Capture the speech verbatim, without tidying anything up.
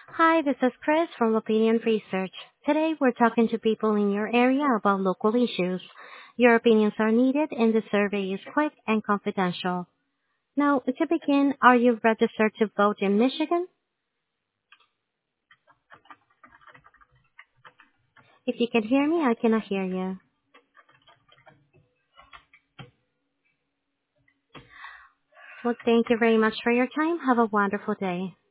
Hi, this is Chris from Opinion Research. Today we're talking to people in your area about local issues. Your opinions are needed and the survey is quick and confidential. Now, to begin, are you registered to vote in Michigan? If you can hear me, I cannot hear you. Well, thank you very much for your time. Have a wonderful day.